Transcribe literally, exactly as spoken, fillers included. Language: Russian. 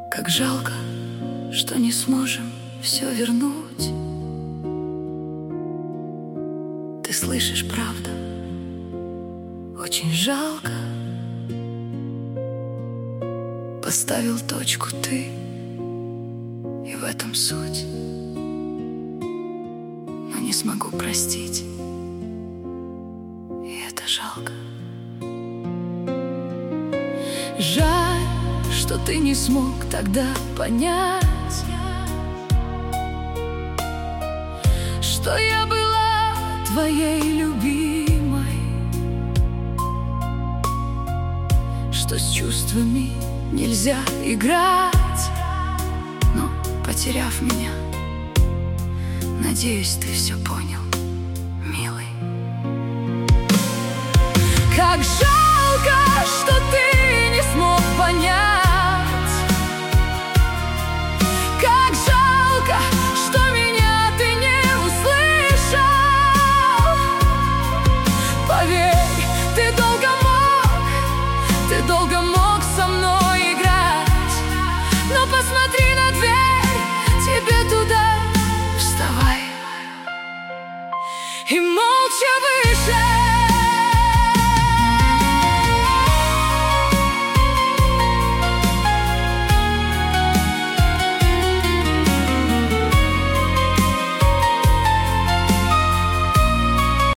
Как жалко, что не сможем все вернуть. Ты слышишь, правда? Очень жалко. Поставил точку ты, и в этом суть. Но не смогу простить, и это жалко. Жаль, что ты не смог тогда понять, что я была твоей любимой, что с чувствами нельзя играть. Но, потеряв меня, надеюсь, ты все понял, милый. Как жалко, что ты не смог понять. Как жалко, что меня ты не услышал. Поверь, ты долго мог, ты долго мог со мной играть. Но посмотри на дверь, тебе туда вставай. И молча вы